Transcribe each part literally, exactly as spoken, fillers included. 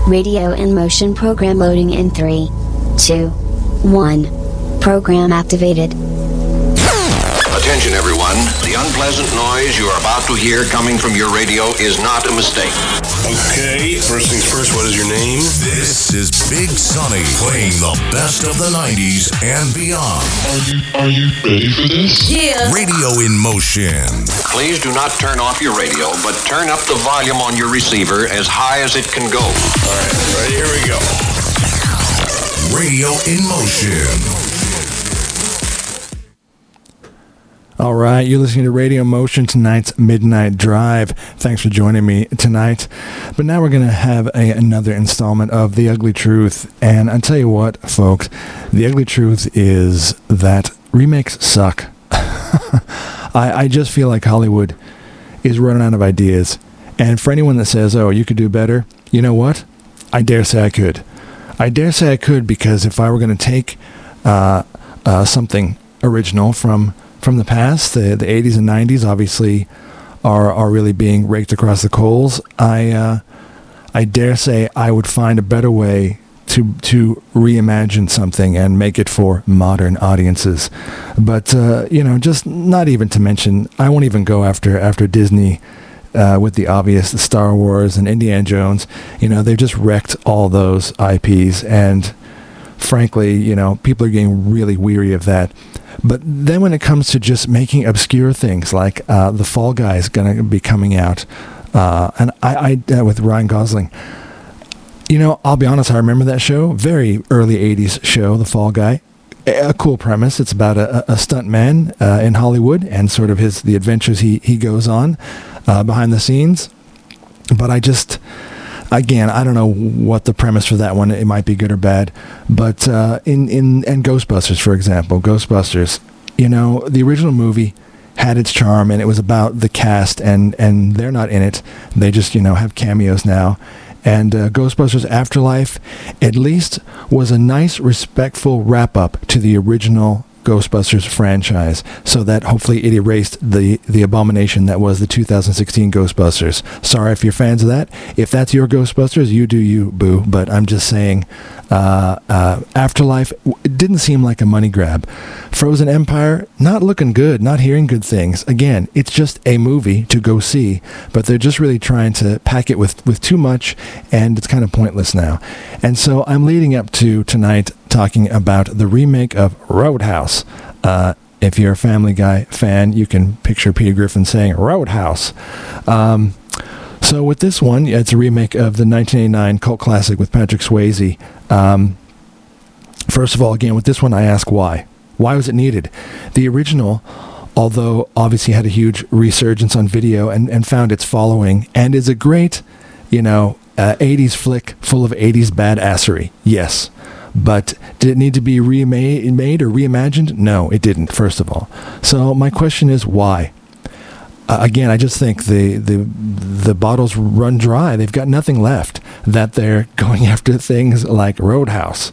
Radio in motion program loading in three, two, one. Program activated. Attention everyone, the unpleasant noise you are about to hear coming from your radio is not a mistake. Okay, first things first, what is your name? This is Big Sonny playing the best of the nineties and beyond. Are you, are you ready for this? Yeah. Radio in motion. Please do not turn off your radio, but turn up the volume on your receiver as high as it can go. All right, ready, here we go. Radio in motion. All right, you're listening to Radio Motion, tonight's Midnight Drive. Thanks for joining me tonight. But now we're going to have a, another installment of The Ugly Truth. And I'll tell you what, folks, the ugly truth is that remakes suck. I, I just feel like Hollywood is running out of ideas. And for anyone that says, oh, you could do better, you know what? I dare say I could. I dare say I could, because if I were going to take uh, uh, something original from... From the past, the the eighties and nineties obviously are are really being raked across the coals. I uh, I dare say I would find a better way to to reimagine something and make it for modern audiences. But uh, you know, just not even to mention, I won't even go after after Disney uh, with the obvious, the Star Wars and Indiana Jones. You know, they've just wrecked all those I Ps, and frankly, you know, people are getting really weary of that. But then when it comes to just making obscure things like uh, The Fall Guy is going to be coming out, uh, and I, I uh, with Ryan Gosling, you know, I'll be honest, I remember that show, very early eighties show, The Fall Guy. A cool premise. It's about a, a stunt man uh, in Hollywood and sort of his the adventures he, he goes on uh, behind the scenes. But I just... Again, I don't know what the premise for that one, it might be good or bad, but uh, in, in and Ghostbusters, for example, Ghostbusters, you know, the original movie had its charm, and it was about the cast, and, and they're not in it. They just, you know, have cameos now. And uh, Ghostbusters Afterlife, at least, was a nice, respectful wrap-up to the original Ghostbusters franchise, so that hopefully it erased the the abomination that was the two thousand sixteen Ghostbusters. Sorry if you're fans of that. If that's your Ghostbusters, you do you, boo. But I'm just saying, uh, uh, Afterlife, it didn't seem like a money grab. Frozen Empire, not looking good, not hearing good things. Again, it's just a movie to go see, but they're just really trying to pack it with, with too much, and it's kind of pointless now. And so I'm leading up to tonight talking about the remake of Roadhouse. Uh, if you're a Family Guy fan, you can picture Peter Griffin saying Roadhouse. Um, so with this one, it's a remake of the nineteen eighty-nine cult classic with Patrick Swayze. Um, first of all, again, with this one, I ask why. Why was it needed? The original, although obviously had a huge resurgence on video and, and found its following, and is a great, you know, uh, eighties flick full of eighties badassery. Yes. But did it need to be remade made or reimagined? No, it didn't, first of all. So my question is, why? Uh, again, I just think the, the the bottles run dry. They've got nothing left that they're going after things like Roadhouse.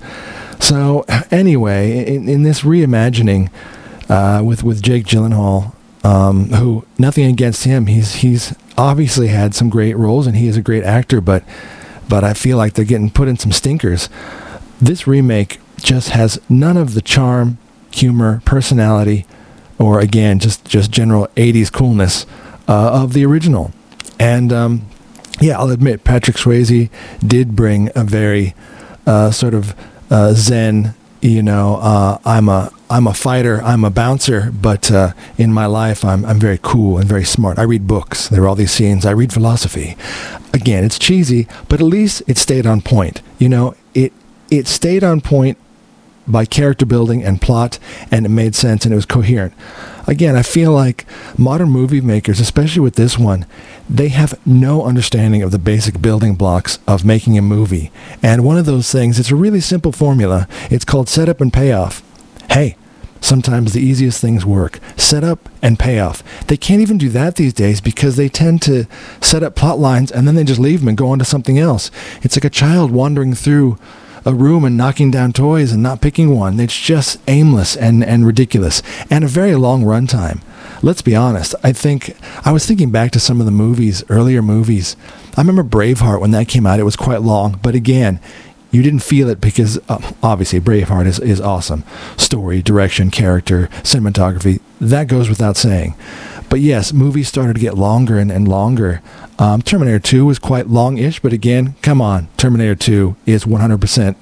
So anyway, in, in this reimagining uh, with, with Jake Gyllenhaal, um, who, nothing against him, he's he's obviously had some great roles and he is a great actor, but but I feel like they're getting put in some stinkers. This remake just has none of the charm, humor, personality, or again, just, just general eighties coolness uh, of the original. And um, yeah, I'll admit, Patrick Swayze did bring a very uh, sort of uh, zen, you know, uh, I'm a I'm a fighter, I'm a bouncer, but uh, in my life I'm I'm very cool and very smart. I read books. There are all these scenes. I read philosophy. Again, it's cheesy, but at least it stayed on point. You know, it it stayed on point by character building and plot, and it made sense and it was coherent. Again, I feel like modern movie makers, especially with this one, they have no understanding of the basic building blocks of making a movie. And one of those things, it's a really simple formula. It's called setup and payoff. Hey, sometimes the easiest things work. Set up and payoff. They can't even do that these days because they tend to set up plot lines and then they just leave them and go on to something else. It's like a child wandering through a room and knocking down toys and not picking one. It's just aimless and, and ridiculous, and a very long runtime. Let's be honest. I think I was thinking back to some of the movies, earlier movies. I remember Braveheart when that came out. It was quite long, but again, you didn't feel it because uh, obviously Braveheart is, is awesome. Story, direction, character, cinematography, that goes without saying. But yes, movies started to get longer and, and longer. Um, Terminator two was quite long-ish, but again, come on, Terminator two is one hundred percent.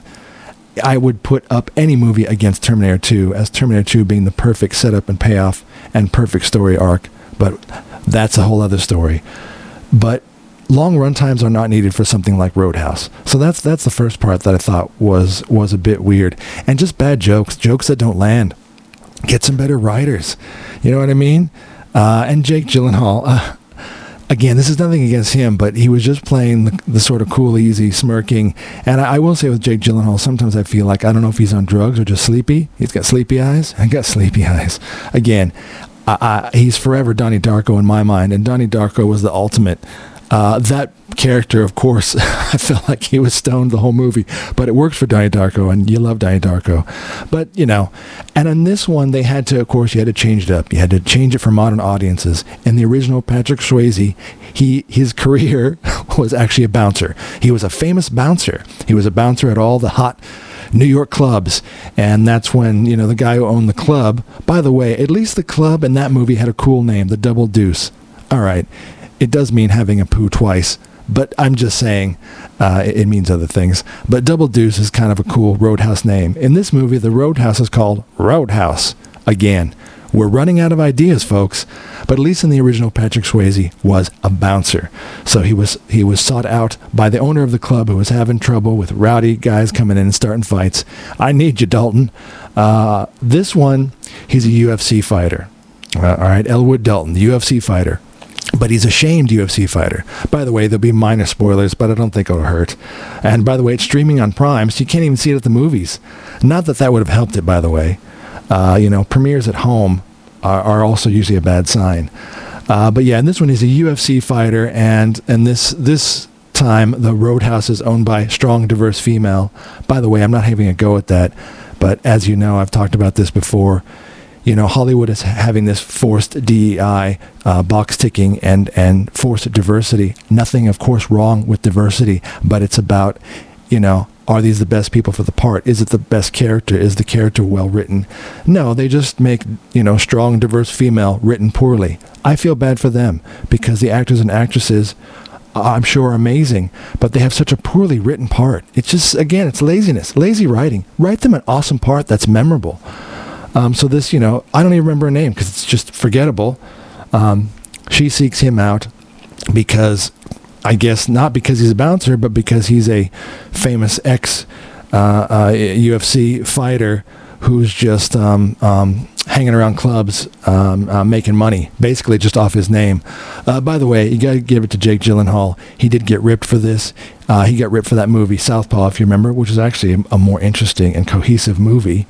I would put up any movie against Terminator two, as Terminator two being the perfect setup and payoff and perfect story arc, but that's a whole other story. But long run times are not needed for something like Roadhouse. So that's that's the first part that I thought was was a bit weird. And just bad jokes, jokes that don't land. Get some better writers. You know what I mean? Uh, and Jake Gyllenhaal, uh, again, this is nothing against him, but he was just playing the, the sort of cool, easy, smirking. And I, I will say with Jake Gyllenhaal, sometimes I feel like, I don't know if he's on drugs or just sleepy. He's got sleepy eyes. I got sleepy eyes. Again, I, I, he's forever Donnie Darko in my mind, and Donnie Darko was the ultimate. Uh, that character, of course, I felt like he was stoned the whole movie, but it works for Donnie Darko, and you love Donnie Darko. But, you know, and on this one, they had to, of course, you had to change it up. You had to change it for modern audiences. In the original Patrick Swayze, he his career was actually a bouncer. He was a famous bouncer. He was a bouncer at all the hot New York clubs, and that's when, you know, the guy who owned the club, by the way, at least the club in that movie had a cool name, the Double Deuce. All right. It does mean having a poo twice, but I'm just saying uh, it, it means other things. But Double Deuce is kind of a cool Roadhouse name. In this movie, the Roadhouse is called Roadhouse. Again, we're running out of ideas, folks. But at least in the original, Patrick Swayze was a bouncer. So he was he was sought out by the owner of the club who was having trouble with rowdy guys coming in and starting fights. I need you, Dalton. Uh, this one, he's a U F C fighter. Uh, all right, Elwood Dalton, the U F C fighter. But he's a shamed U F C fighter. By the way, there'll be minor spoilers, but I don't think it'll hurt. And by the way, it's streaming on Prime, so you can't even see it at the movies. Not that that would have helped it, by the way. Uh, you know, premieres at home are, are also usually a bad sign. Uh, but yeah, and this one is a U F C fighter, and and this this time the Roadhouse is owned by a strong, diverse female. By the way, I'm not having a go at that, but as you know, I've talked about this before. You know, Hollywood is having this forced D E I, uh, box ticking, and, and forced diversity. Nothing, of course, wrong with diversity, but it's about, you know, are these the best people for the part? Is it the best character? Is the character well written? No, they just make, you know, strong, diverse female written poorly. I feel bad for them because the actors and actresses, I'm sure, are amazing, but they have such a poorly written part. It's just, again, it's laziness, lazy writing. Write them an awesome part that's memorable. Um, so this, you know, I don't even remember her name because it's just forgettable. Um, she seeks him out because, I guess, not because he's a bouncer, but because he's a famous ex uh, uh, U F C fighter who's just um, um, hanging around clubs, um, uh, making money, basically just off his name. Uh, by the way, you got to give it to Jake Gyllenhaal. He did get ripped for this. Uh, he got ripped for that movie, Southpaw, if you remember, which is actually a, a more interesting and cohesive movie.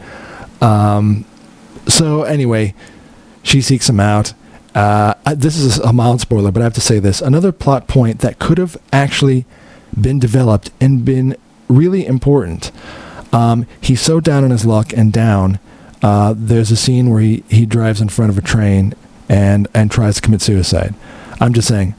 Um, so anyway, she seeks him out. Uh, this is a mild spoiler, but I have to say this. Another plot point that could have actually been developed and been really important. Um, he's so down on his luck and down. Uh, there's a scene where he, he drives in front of a train and, and tries to commit suicide. I'm just saying,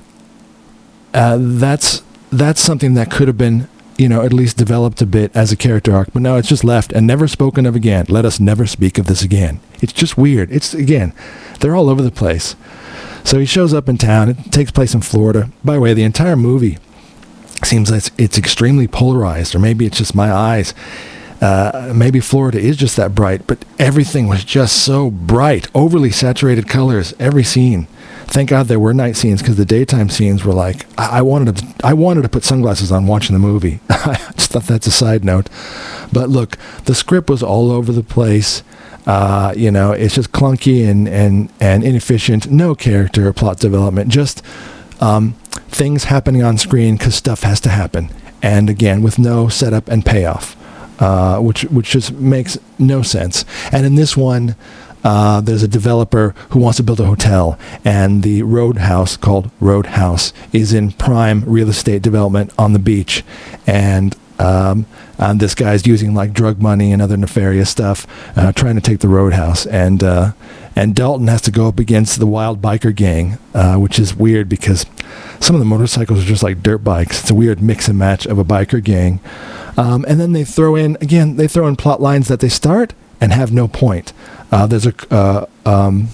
uh, that's, that's something that could have been, you know, at least developed a bit as a character arc, but no, it's just left and never spoken of again. Let us never speak of this again. It's just weird. It's, again, they're all over the place. So he shows up in town. It takes place in Florida. By the way, the entire movie seems like it's, it's extremely polarized, or maybe it's just my eyes. Uh, maybe Florida is just that bright, but everything was just so bright, overly saturated colors, every scene. Thank God there were night scenes, because the daytime scenes were like, I, I wanted to I wanted to put sunglasses on watching the movie. I just thought that's a side note. But look, the script was all over the place. Uh, you know, it's just clunky and, and, and inefficient. No character or plot development. Just um, things happening on screen because stuff has to happen. And again, with no setup and payoff, uh, which which just makes no sense. And in this one, Uh, there's a developer who wants to build a hotel, and the Roadhouse, called Roadhouse, is in prime real estate development on the beach. And Um, and this guy's using like drug money and other nefarious stuff, uh, trying to take the Roadhouse. And uh, and Dalton has to go up against the wild biker gang, uh, which is weird because some of the motorcycles are just like dirt bikes. It's a weird mix and match of a biker gang. Um, and then they throw in, again, they throw in plot lines that they start and have no point. Uh, there's a... Uh, um,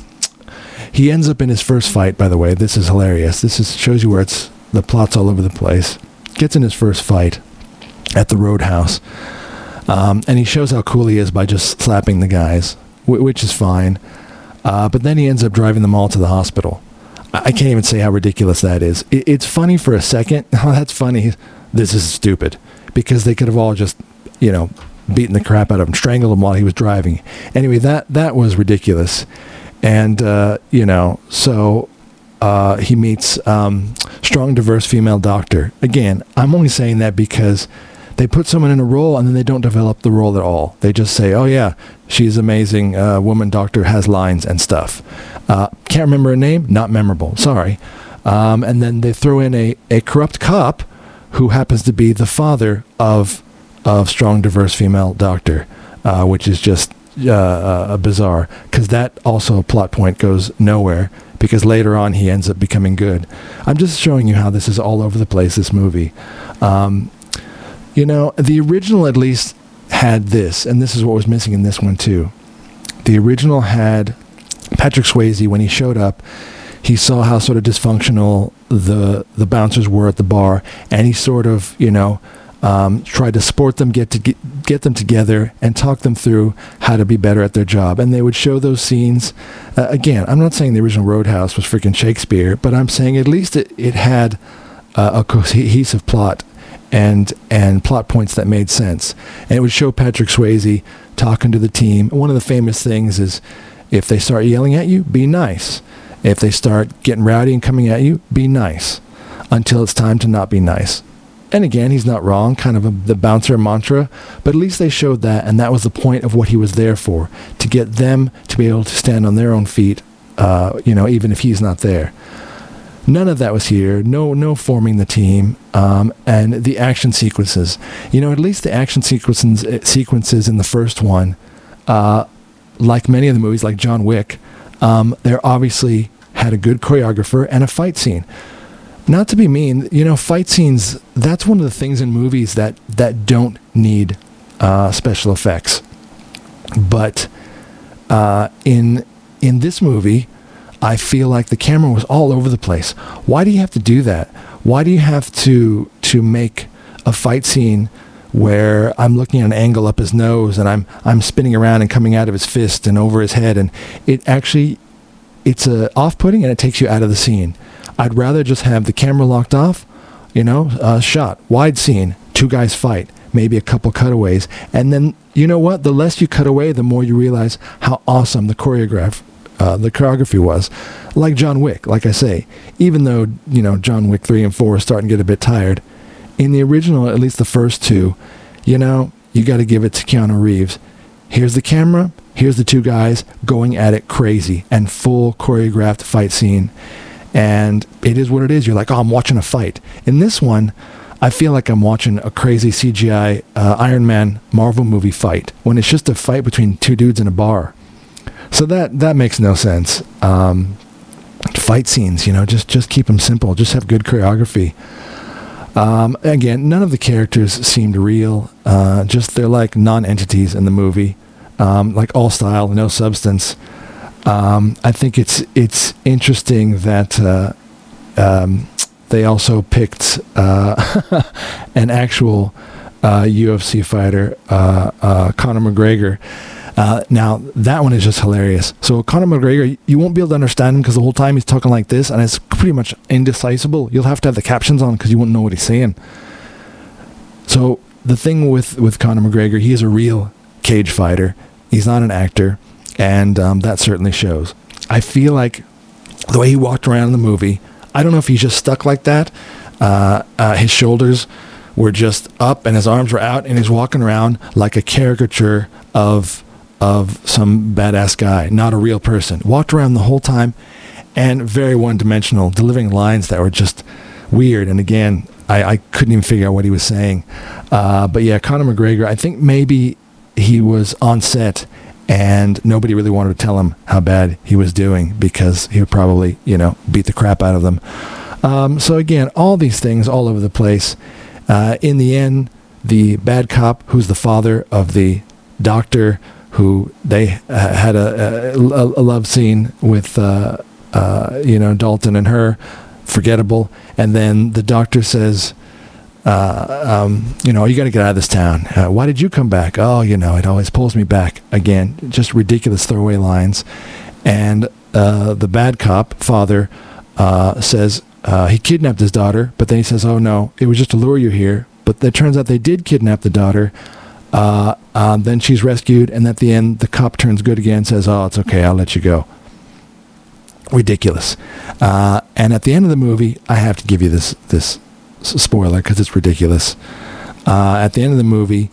he ends up in his first fight, by the way. This is hilarious. This is shows you where it's the plot's all over the place. Gets in his first fight at the Roadhouse. Um, and he shows how cool he is by just slapping the guys, w- which is fine. Uh, but then he ends up driving them all to the hospital. I, I can't even say how ridiculous that is. It, it's funny for a second. Oh, that's funny. This is stupid. Because they could have all just, you know, beaten the crap out of him, strangled him while he was driving. Anyway, that, that was ridiculous. And, uh, you know, so uh, he meets um, strong, diverse female doctor. Again, I'm only saying that because they put someone in a role and then they don't develop the role at all. They just say, oh, yeah, she's amazing. Uh, woman doctor has lines and stuff. Uh, can't remember her name. Not memorable. Sorry. Um, and then they throw in a, a corrupt cop who happens to be the father of of strong, diverse female doctor, uh, which is just uh, uh, bizarre, because that also plot point goes nowhere, because later on he ends up becoming good. I'm just showing you how this is all over the place, this movie. Um, you know, the original at least had this, and this is what was missing in this one too. The original had Patrick Swayze, when he showed up, he saw how sort of dysfunctional the the bouncers were at the bar, and he sort of, you know, um, tried to support them, get to get, get them together, and talk them through how to be better at their job. And they would show those scenes. Uh, again, I'm not saying the original Roadhouse was freaking Shakespeare, but I'm saying at least it, it had uh, a cohesive plot and and plot points that made sense. And it would show Patrick Swayze talking to the team. One of the famous things is, if they start yelling at you, be nice. If they start getting rowdy and coming at you, be nice until it's time to not be nice. And again, he's not wrong, kind of a, the bouncer mantra, but at least they showed that, and that was the point of what he was there for, to get them to be able to stand on their own feet, uh, you know, even if he's not there. None of that was here. No, no forming the team, um, and the action sequences. You know, at least the action sequences sequences in the first one, uh, like many of the movies, like John Wick, um, they're obviously had a good choreographer and a fight scene. Not to be mean, you know, fight scenes, that's one of the things in movies that, that don't need uh, special effects. But uh, in in this movie, I feel like the camera was all over the place. Why do you have to do that? Why do you have to to make a fight scene where I'm looking at an angle up his nose and I'm I'm spinning around and coming out of his fist and over his head, and it actually, it's a off-putting and it takes you out of the scene. I'd rather just have the camera locked off, you know, uh, shot, wide scene, two guys fight, maybe a couple cutaways, and then, you know what, the less you cut away, the more you realize how awesome the choreograph, uh, the choreography was. Like John Wick, like I say, even though, you know, John Wick three and four are starting to get a bit tired, in the original, at least the first two, you know, you got to give it to Keanu Reeves. Here's the camera, here's the two guys going at it crazy, and full choreographed fight scene. And it is what it is. You're like, oh, I'm watching a fight. In this one, I feel like I'm watching a crazy C G I uh, Iron Man Marvel movie fight, when it's just a fight between two dudes in a bar. So that that makes no sense. Um, fight scenes, you know, just, just keep them simple. Just have good choreography. Um, again, none of the characters seemed real. Uh, just they're like non-entities in the movie. Um, like all style, no substance. Um, I think it's it's interesting that uh, um, they also picked uh, an actual uh, U F C fighter, uh, uh, Conor McGregor. Uh, now, that one is just hilarious. So Conor McGregor, you won't be able to understand him because the whole time he's talking like this, and it's pretty much indecipherable. You'll have to have the captions on because you won't know what he's saying. So the thing with, with Conor McGregor, he is a real cage fighter. He's not an actor. And um, that certainly shows. I feel like the way he walked around in the movie, I don't know if he's just stuck like that. Uh, uh, his shoulders were just up and his arms were out, and he's walking around like a caricature of of some badass guy, not a real person. Walked around the whole time, and very one-dimensional, delivering lines that were just weird. And again, I, I couldn't even figure out what he was saying. Uh, but yeah, Conor McGregor, I think maybe he was on set and nobody really wanted to tell him how bad he was doing because he would probably, you know, beat the crap out of them. Um, so again, all these things all over the place. Uh, in the end, the bad cop, who's the father of the doctor, who they uh, had a, a, a love scene with, uh, uh, you know, Dalton and her, forgettable. And then the doctor says, uh, um, you know, you got to get out of this town. Uh, why did you come back? Oh, you know, it always pulls me back. Again, just ridiculous throwaway lines. And uh, the bad cop, father, uh, says uh, he kidnapped his daughter, but then he says, oh, no, it was just to lure you here. But it turns out they did kidnap the daughter. Uh, uh, then she's rescued, and at the end, the cop turns good again and says, oh, it's okay, I'll let you go. Ridiculous. Uh, and at the end of the movie, I have to give you this this spoiler because it's ridiculous. Uh, at the end of the movie,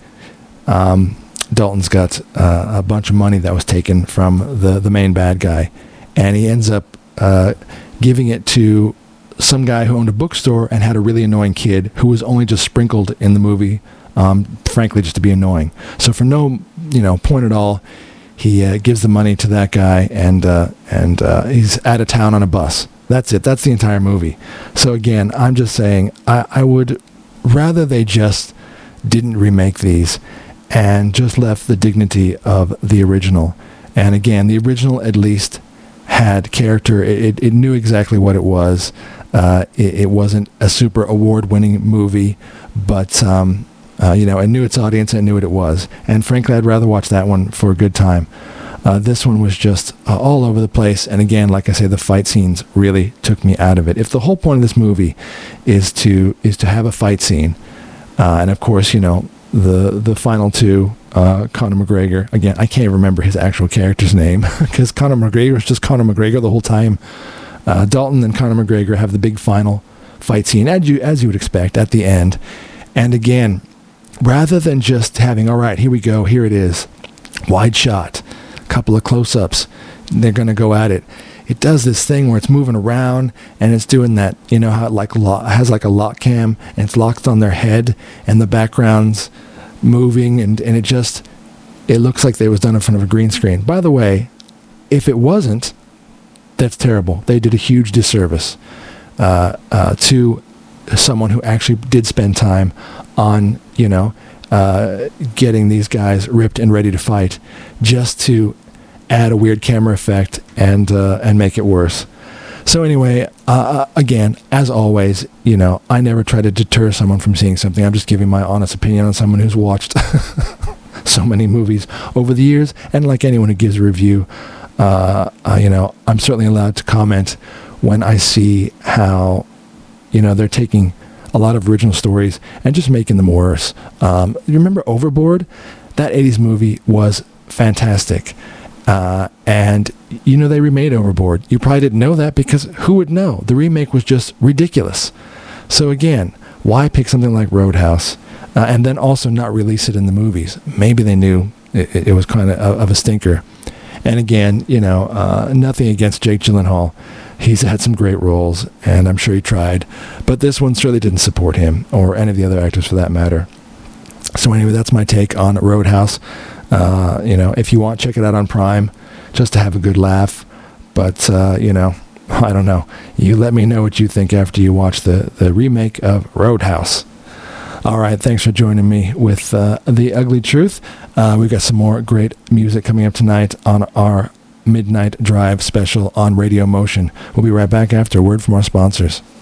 um, Dalton's got uh, a bunch of money that was taken from the, the main bad guy, and he ends up uh, giving it to some guy who owned a bookstore and had a really annoying kid who was only just sprinkled in the movie, um, frankly, just to be annoying. So for no, you know, point at all, he uh, gives the money to that guy, and uh, and uh, he's out of town on a bus. That's it. That's the entire movie. So again, I'm just saying, I, I would rather they just didn't remake these and just left the dignity of the original. And again, the original at least had character. It, it, it knew exactly what it was. Uh, it, it wasn't a super award-winning movie, but um, uh, you know, it knew its audience and it knew what it was. And frankly, I'd rather watch that one for a good time. Uh, this one was just uh, all over the place. And again, like I say, the fight scenes really took me out of it. If the whole point of this movie is to is to have a fight scene, uh, and of course, you know, the the final two, uh, Conor McGregor, again, I can't remember his actual character's name because Conor McGregor is just Conor McGregor the whole time. Uh, Dalton and Conor McGregor have the big final fight scene, as you as you would expect, at the end. And again, rather than just having, all right, here we go, here it is, wide shot, couple of close-ups, they're going to go at it. It does this thing where it's moving around and it's doing that, you know, how it like lo- has like a lock cam and it's locked on their head and the background's moving and, and it just, it looks like they was done in front of a green screen. By the way, if it wasn't, that's terrible. They did a huge disservice uh, uh, to someone who actually did spend time on, you know, uh, getting these guys ripped and ready to fight just to add a weird camera effect and uh, and make it worse. So anyway, uh, again, as always, you know, I never try to deter someone from seeing something. I'm just giving my honest opinion on someone who's watched so many movies over the years. And like anyone who gives a review, uh, uh, you know, I'm certainly allowed to comment when I see how, you know, they're taking a lot of original stories and just making them worse. Um, you remember Overboard? That eighties movie was fantastic. Uh, and, you know, they remade Overboard. You probably didn't know that because who would know? The remake was just ridiculous. So again, why pick something like Roadhouse uh, and then also not release it in the movies? Maybe they knew it, it was kind of of a stinker. And again, you know, uh, nothing against Jake Gyllenhaal. He's had some great roles, and I'm sure he tried. But this one certainly didn't support him, or any of the other actors for that matter. So anyway, that's my take on Roadhouse. Uh, you know, if you want, check it out on Prime, just to have a good laugh. But, uh, you know, I don't know. You let me know what you think after you watch the, the remake of Roadhouse. All right, thanks for joining me with uh, The Ugly Truth. Uh, we've got some more great music coming up tonight on our Midnight Drive special on Radio Motion. We'll be right back after a word from our sponsors.